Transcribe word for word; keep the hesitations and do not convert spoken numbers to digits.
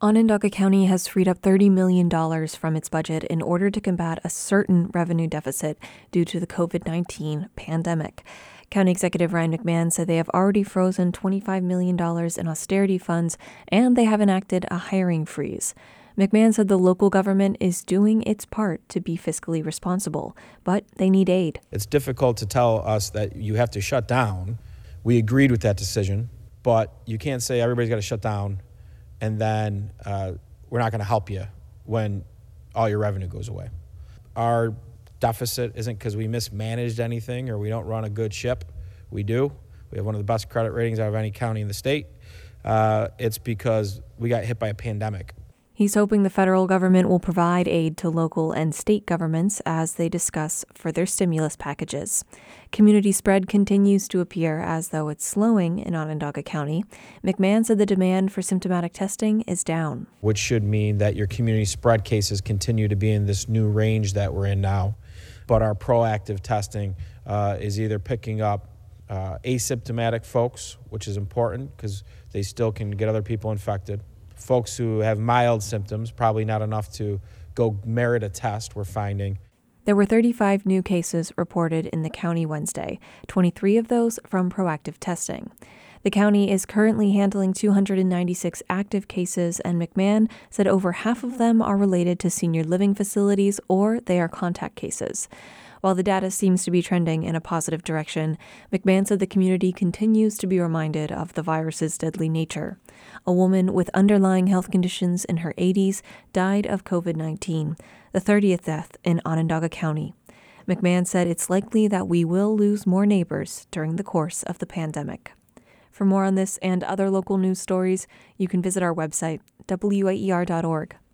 Onondaga County has freed up thirty million dollars from its budget in order to combat a certain revenue deficit due to the covid nineteen pandemic. County Executive Ryan McMahon said they have already frozen twenty-five million dollars in austerity funds, and they have enacted a hiring freeze. McMahon said the local government is doing its part to be fiscally responsible, but they need aid. It's difficult to tell us that you have to shut down. We agreed with that decision, but you can't say everybody's got to shut down and then uh, we're not going to help you when all your revenue goes away. Our deficit isn't because we mismanaged anything or we don't run a good ship. We do. We have one of the best credit ratings out of any county in the state. Uh, it's because we got hit by a pandemic. He's hoping the federal government will provide aid to local and state governments as they discuss further stimulus packages. Community spread continues to appear as though it's slowing in Onondaga County. McMahon said the demand for symptomatic testing is down. Which should mean that your community spread cases continue to be in this new range that we're in now. But our proactive testing uh, is either picking up uh, asymptomatic folks, which is important because they still can get other people infected. Folks who have mild symptoms, probably not enough to go merit a test, we're finding. There were thirty-five new cases reported in the county Wednesday, twenty-three of those from proactive testing. The county is currently handling two hundred ninety-six active cases, and McMahon said over half of them are related to senior living facilities or they are contact cases. While the data seems to be trending in a positive direction, McMahon said the community continues to be reminded of the virus's deadly nature. A woman with underlying health conditions in her eighties died of covid nineteen, the thirtieth death in Onondaga County. McMahon said it's likely that we will lose more neighbors during the course of the pandemic. For more on this and other local news stories, you can visit our website, W A E R dot org.